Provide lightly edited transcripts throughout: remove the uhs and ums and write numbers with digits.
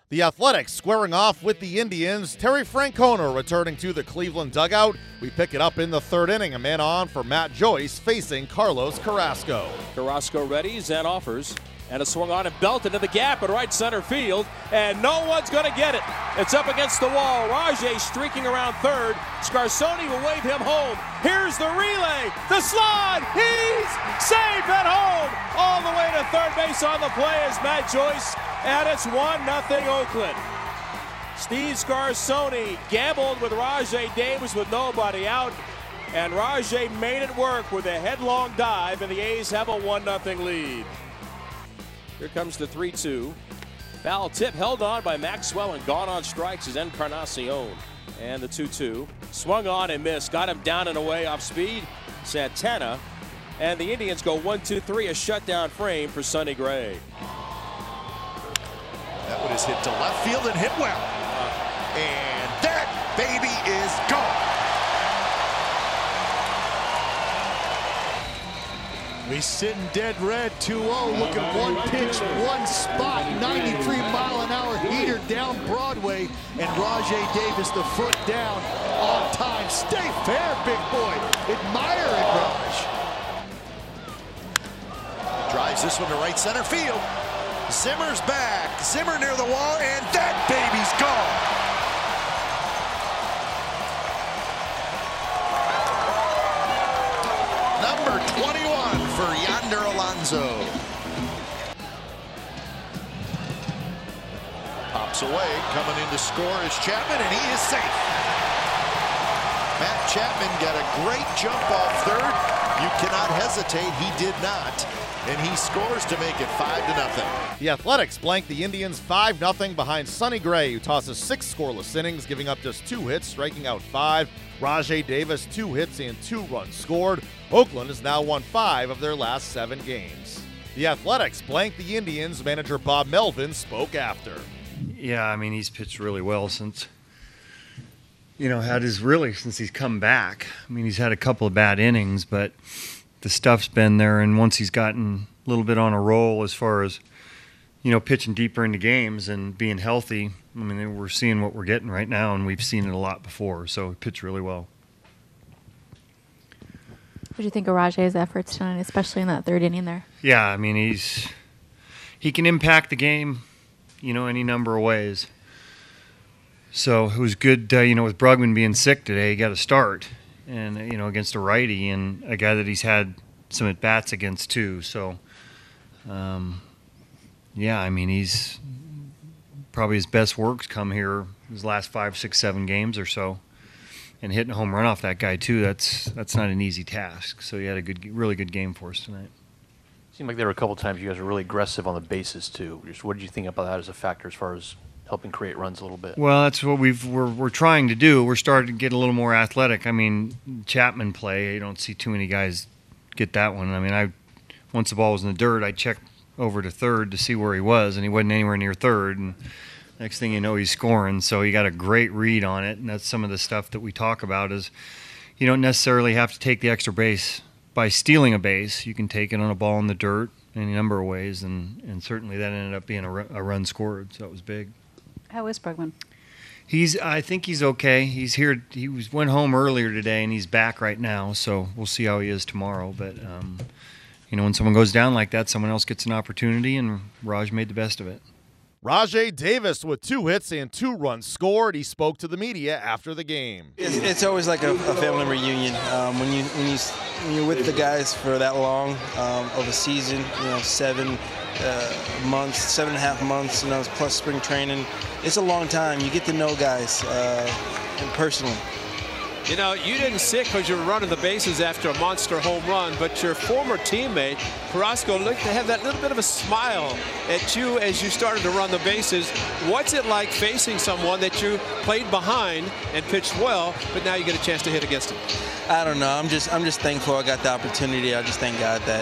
The Athletics squaring off with the Indians. Terry Francona returning to the Cleveland dugout. We pick it up in the third inning. A man on for Matt Joyce facing Carlos Carrasco. Carrasco readies and offers. And a swung on and belted into the gap in right center field. And no one's going to get it. It's up against the wall. Rajai streaking around third. Scarsoni will wave him home. Here's the relay. The slide. He's safe at home. All the way to third base on the play is Matt Joyce. And it's 1-0 Oakland. Steve Scarsoni gambled with Rajai Davis with nobody out. And Rajai made it work with a headlong dive. And the A's have a 1-0 lead. Here comes the 3-2. Foul tip held on by Maxwell and gone on strikes is Encarnacion. And the 2-2. Swung on and missed. Got him down and away off speed. Santana. And the Indians go 1-2-3. A shutdown frame for Sonny Gray. That one is hit to left field and hit well. And that baby is gone. We sitting dead red, 2-0. Look at one pitch, one spot, 93-mile-an-hour heater down Broadway, and Rajai Davis the foot down on time. Stay fair, big boy. Admire it, Raj. Drives this one to right center field. Zimmer's back. Zimmer near the wall, and that baby's gone. Number 21 for Yonder Alonso. Pops away, coming in to score is Chapman, and he is safe. Matt Chapman got a great jump off third. You cannot hesitate, he did not. And he scores to make it 5-0. The Athletics blank the Indians 5-0 behind Sonny Gray, who tosses 6 scoreless innings, giving up just 2 hits, striking out 5. Rajai Davis, 2 hits and 2 runs scored. Oakland has now won 5 of their last 7 games. The Athletics blank the Indians. Manager Bob Melvin spoke after. Yeah, I mean, he's pitched really well since, since he's come back. I mean, he's had a couple of bad innings, but the stuff's been there, and once he's gotten a little bit on a roll as far as, pitching deeper into games and being healthy, I mean, we're seeing what we're getting right now, and we've seen it a lot before, so he pitched really well. What do you think of Rajai's efforts tonight, especially in that third inning there? Yeah, I mean, he can impact the game, any number of ways. So it was good, with Brugman being sick today, he got a start. And, against a righty and a guy that he's had some at-bats against, too. So, I mean, he's probably his best work's come here his last 5, 6, 7 games or so. And hitting a home run off that guy, too, that's not an easy task. So he had a really good game for us tonight. Seemed like there were a couple of times you guys were really aggressive on the bases, too. What did you think about that as a factor as far as helping create runs a little bit? Well, that's what we're trying to do. We're starting to get a little more athletic. I mean, Chapman play, you don't see too many guys get that one. I mean, once the ball was in the dirt, I checked over to third to see where he was, and he wasn't anywhere near third. And next thing you know, he's scoring. So he got a great read on it, and that's some of the stuff that we talk about is you don't necessarily have to take the extra base by stealing a base. You can take it on a ball in the dirt in a number of ways, and certainly that ended up being a run scored, so it was big. How is Brugman? I think he's okay. He's here. He went home earlier today, and he's back right now. So we'll see how he is tomorrow. But when someone goes down like that, someone else gets an opportunity, and Raj made the best of it. Rajai Davis with 2 hits and 2 runs scored. He spoke to the media after the game. It's always like a family reunion when you're with the guys for that long of a season. 7 months, 7.5 months. Plus spring training. It's a long time. You get to know guys personally. You didn't sit because you were running the bases after a monster home run, but your former teammate, Carrasco, looked to have that little bit of a smile at you as you started to run the bases. What's it like facing someone that you played behind and pitched well, but now you get a chance to hit against him? I don't know. I'm just thankful I got the opportunity. I just thank God that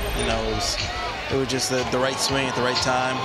it was just the right swing at the right time.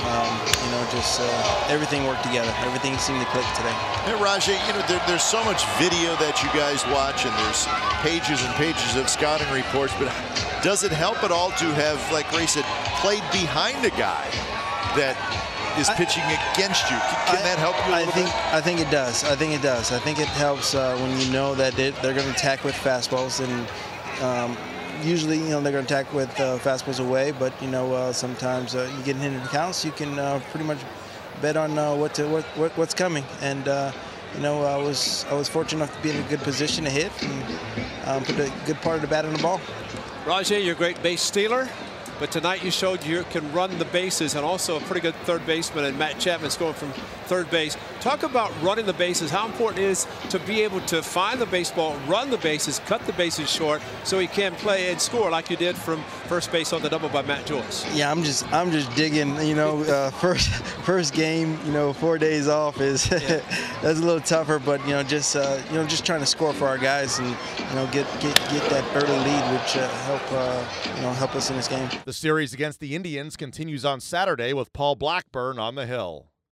Everything worked together. Everything seemed to click today. Hey, Rajai, there's so much video that you guys watch, and there's pages and pages of scouting reports, but does it help at all to have, like Ray said, played behind a guy that is pitching against you. Can that help you a little bit? I think it does. I think it does. I think it helps when you know that they're going to attack with fastballs, and usually, they're going to attack with fastballs away. But sometimes you get into the counts, you can pretty much bet on what's coming. And I was fortunate enough to be in a good position to hit and put a good part of the bat on the ball. Rajai, you're a great base stealer, but tonight you showed you can run the bases, and also a pretty good third baseman, and Matt Chapman's going from third base. Talk about running the bases, how important it is to be able to find the baseball, run the bases, cut the bases short, so he can play and score like you did from first base on the double by Matt Joyce. Yeah, I'm just digging. First game, 4 days off is that's a little tougher, but just trying to score for our guys and get that early lead, which help us in this game. The series against the Indians continues on Saturday with Paul Blackburn on the hill.